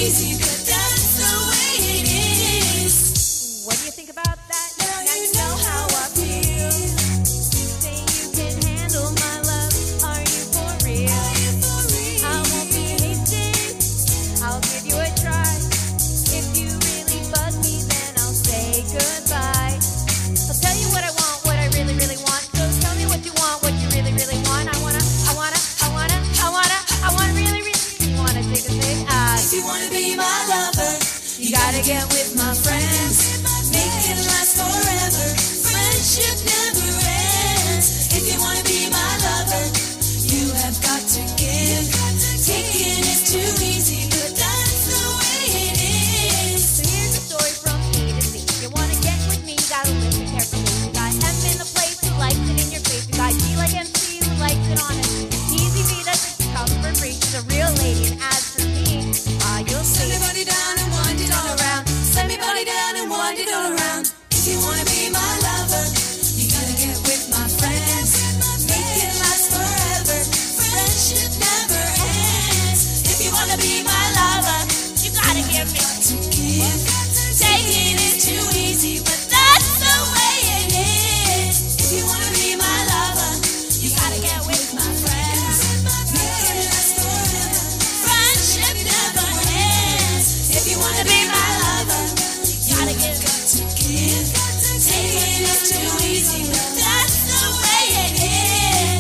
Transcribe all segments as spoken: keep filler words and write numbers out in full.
easy, but that's the way it is. What do you think about that? Now you know how I feel. You say you can handle my love. Are you for real? I won't be hasty. I'll give you a try. If you really bug me, then I'll say goodbye. I'll tell you what I want, what I really, really want. So tell me what you want, what you really, really want. I wanna, I wanna, I wanna, I wanna, I wanna really, really. You wanna take a big eye? If you wanna be my lover, you gotta get with my friends. Make it last forever. Friendship never ends. If you wanna be my lover, you have got to give. Taking is too easy, but that's the way it is. So here's the story from A to Z. You wanna get with me, you gotta listen carefully. You got M in the place who likes it in your face. You got G like M C who likes it honest. Easy V doesn't come for free. She's a real lady, and as for me, ah, you'll Send see. me body down and wind it all around. Send me body down and wind it all around. If you wanna be my lover, you gotta get with my friends. Make it last forever. Friendship never ends. If you wanna be my lover, You gotta give me. to give. Taking is too easy, but that's the way it is. If you wanna be my lover, you gotta get with my friends. Make it last forever. Friendship never ends. If you wanna be my lover, you gotta give to give. Taking is too easy, but that's the way it is.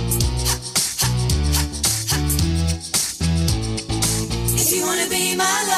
If you wanna be my lover,